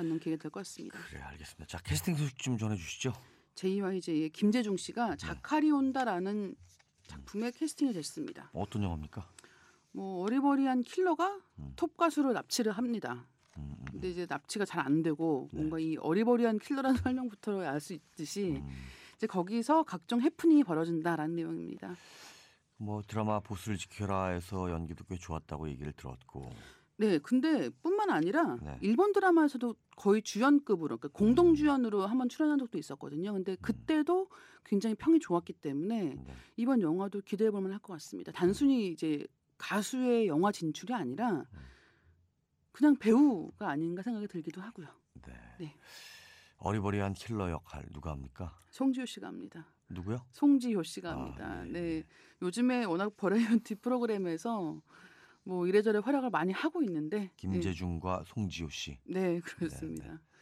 갖는 기회가 될 것 같습니다. 그래, 알겠습니다. 자, 캐스팅 소식 좀 전해주시죠. 제2YJ의 김재중 씨가 자카리 온다라는 작품에 캐스팅이 됐습니다. 어떤 영화입니까? 뭐 어리버리한 킬러가 톱 가수로 납치를 합니다. 근데 이제 납치가 잘 안 되고 뭔가 이 어리버리한 킬러라는 설명부터 알 수 있듯이 이제 거기서 각종 해프닝이 벌어진다라는 내용입니다. 뭐 드라마 보스를 지켜라에서 연기도 꽤 좋았다고 얘기를 들었고. 네, 근데 뿐만 아니라 네. 일본 드라마에서도 거의 주연급으로, 그러니까 공동 주연으로 한번 출연한 적도 있었거든요. 근데 그때도 굉장히 평이 좋았기 때문에 이번 영화도 기대해 볼 만할 것 같습니다. 단순히 이제 가수의 영화 진출이 아니라 그냥 배우가 아닌가 생각이 들기도 하고요. 네. 네. 어리버리한 킬러 역할 누가 합니까? 송지효 씨가 합니다. 누구요? 송지효 씨가 합니다. 네. 요즘에 워낙 버라이어티 프로그램에서 뭐 이래저래 활약을 많이 하고 있는데 김재중과 송지효 씨. 네, 그렇습니다. 네, 네.